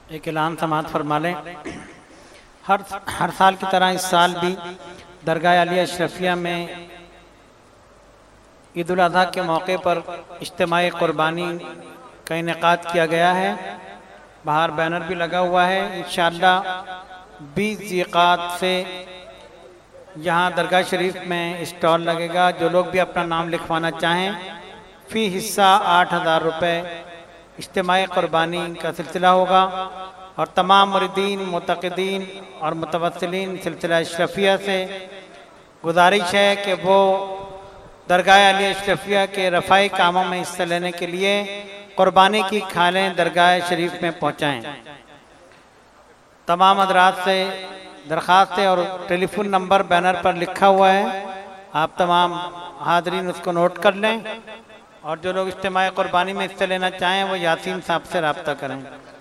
एक ऐलान समाअत फरमा लें। हर साल की तरह इस साल भी दरगाह आलिया अशरफिया में ईद उल अज़हा के मौके पर इज्तिमाई क़ुरबानी का इनेकाद किया गया है। बाहर बैनर भी लगा हुआ है। इंशाअल्लाह 20 ज़िक़ात से यहाँ दरगाह शरीफ में स्टॉल लगेगा। जो लोग भी अपना नाम लिखवाना चाहें फ़ी हिस्सा 8,000 रुपये इज्तिमाई क़ुरबानी का सिलसिला होगा। और तमाम मुरीदीन, मुतक़िदीन और मुतवस्सिलीन सिलसिला अशरफिया से गुजारिश है कि वो दरगाह आलिया अशरफिया के रफ़ाई कामों में हिस्सा लेने के लिए क़ुरबानी की खालें दरगाह शरीफ में पहुँचाएँ। तमाम हज़रात से दरख्वास्त है और टेलीफोन नंबर बैनर पर लिखा हुआ है, आप तमाम हाज़रीन उसको नोट कर लें। और जो लोग इज्तिमाई क़ुरबानी में हिस्सा लेना चाहें वो यासीन साहब से रब्ता करें।